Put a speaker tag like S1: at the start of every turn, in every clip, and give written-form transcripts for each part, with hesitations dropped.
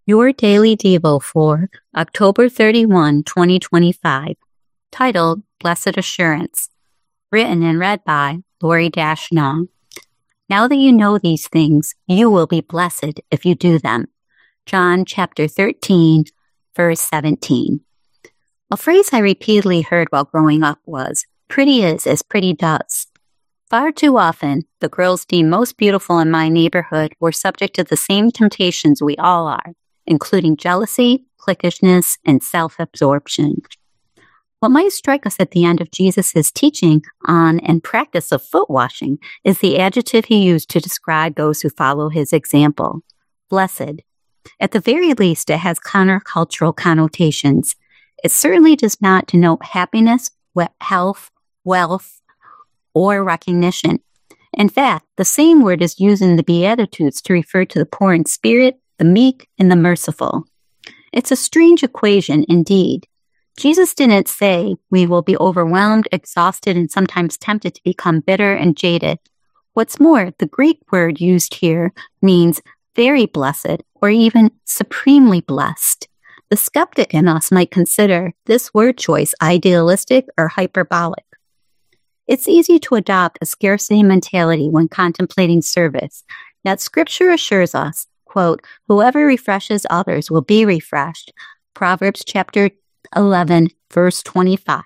S1: Your Daily Devo for October 31, 2025, titled Blessed Assurance, written and read by Lori Dash-Nong. Now that you know these things, you will be blessed if you do them. John chapter 13, verse 17. A phrase I repeatedly heard while growing up was, "Pretty is as pretty does." Far too often, the girls deemed most beautiful in my neighborhood were subject to the same temptations we all are, including jealousy, cliquishness, and self-absorption. What might strike us at the end of Jesus' teaching on and practice of foot washing is the adjective he used to describe those who follow his example, blessed. At the very least, it has countercultural connotations. It certainly does not denote happiness, health, wealth, or recognition. In fact, the same word is used in the Beatitudes to refer to the poor in spirit, the meek, and the merciful. It's a strange equation indeed. Jesus didn't say we will be overwhelmed, exhausted, and sometimes tempted to become bitter and jaded. What's more, the Greek word used here means very blessed or even supremely blessed. The skeptic in us might consider this word choice idealistic or hyperbolic. It's easy to adopt a scarcity mentality when contemplating service. Yet Scripture assures us, quote, "Whoever refreshes others will be refreshed." Proverbs chapter 11, verse 25.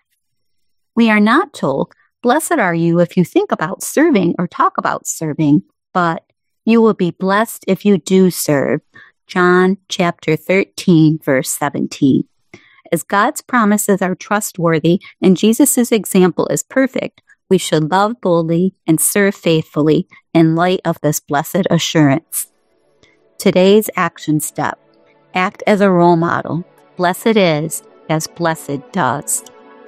S1: We are not told, "Blessed are you if you think about serving or talk about serving," but "You will be blessed if you do serve." John chapter 13, verse 17. As God's promises are trustworthy and Jesus' example is perfect, we should love boldly and serve faithfully in light of this blessed assurance. Today's action step: act as a role model. Blessed is as blessed does.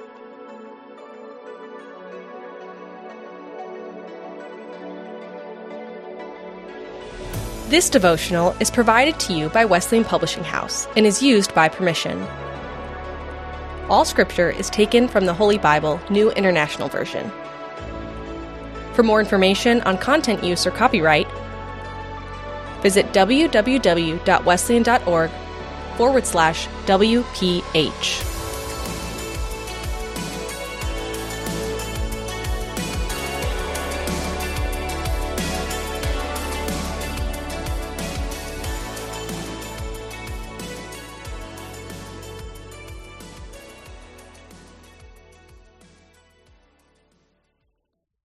S2: This devotional is provided to you by Wesleyan Publishing House and is used by permission. All scripture is taken from the Holy Bible, New International Version. For more information on content use or copyright, visit www.wesleyan.org/WPH.